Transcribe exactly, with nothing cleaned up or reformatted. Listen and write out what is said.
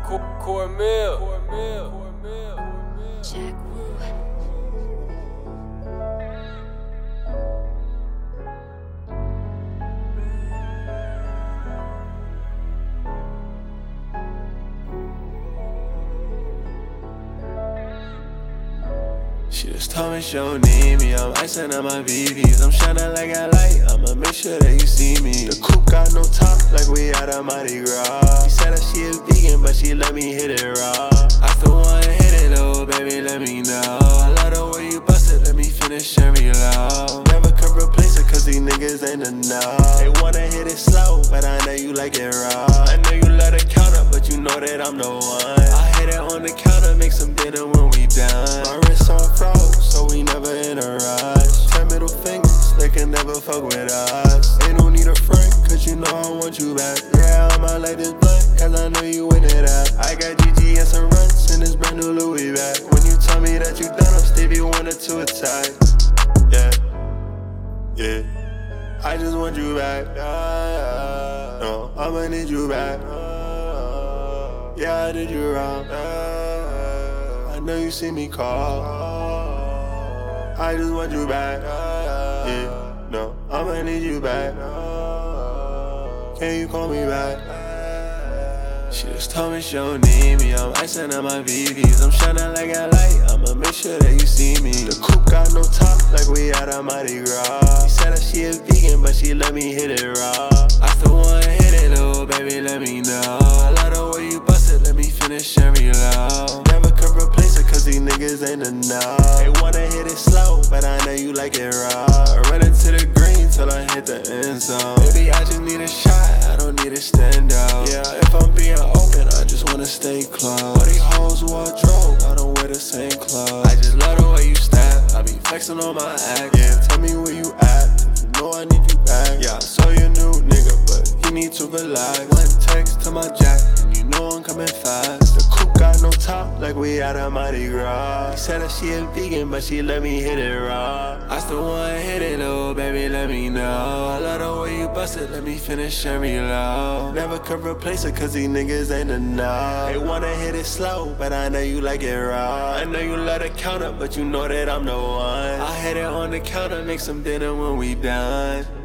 Cormel. Jack Woo. She just told me she don't need me. I'm icing on my V Vs. I'm shining like a light. I'ma make sure that you see me. The coupe got no top, like we out of Mardi Gras. She said that she is vegan, but she let me hit it raw. I still wanna hit it though, baby, let me know. I love the way you bust it, let me finish and reload. Never could replace it, cause these niggas ain't enough. They wanna hit it slow, but I know you like it raw. I know you love the counter, but you know that I'm the one. I hit it on the counter, make some dinner when we done. My wrist on froze, so we never in a rush. Ten middle fingers, they can never fuck with us. They don't need a friend, cause you know I want you back. Yeah, I'ma light this blunt, cause I know you in it up. I got G G and some runs in this brand new Louis bag. When you tell me that you done, I'm Stevie Wonder to a tie. Yeah, yeah, I just want you back. No, I'ma need you back. Yeah, I did you wrong. I know you see me call. I just want you back. Yeah, no, I'ma need you back. Can you call me back? She just told me she don't need me. I'm icing on my V Vs. I'm shining like a light. I'ma make sure that you see me. The coupe got no top, like we out of Mardi Gras. She said that she is vegan, but she let me hit it raw. I still wanna hit it though, baby, let me know. I love the way you bust it, let me finish and reload. Never could replace it, cause these niggas ain't enough. They wanna hit it slow, but I know you like it raw. Run into the green till I hit the end zone. Baby, I just need a shot, I don't need a stand out. Yeah, if I'm being open, I just wanna stay close. But these hoes wardrobe, I don't wear the same clothes. I just love the way you step, I be flexing on my act. Yeah, tell me where you at, if you know I need you back. Yeah, I saw your new nigga, but he need to relax. One text to my jack, and you know I'm coming fast. The coupe got no top, like we out of Mardi Gras. She said that she is vegan, but she let me hit it raw. I still wanna hit it though, baby, let me know. I love the way you bust it, let me finish and reload. Never could replace it, cause these niggas ain't enough. They wanna hit it slow, but I know you like it raw. I know you love the counter, but you know that I'm the one. I hit it on the counter, make some dinner when we done.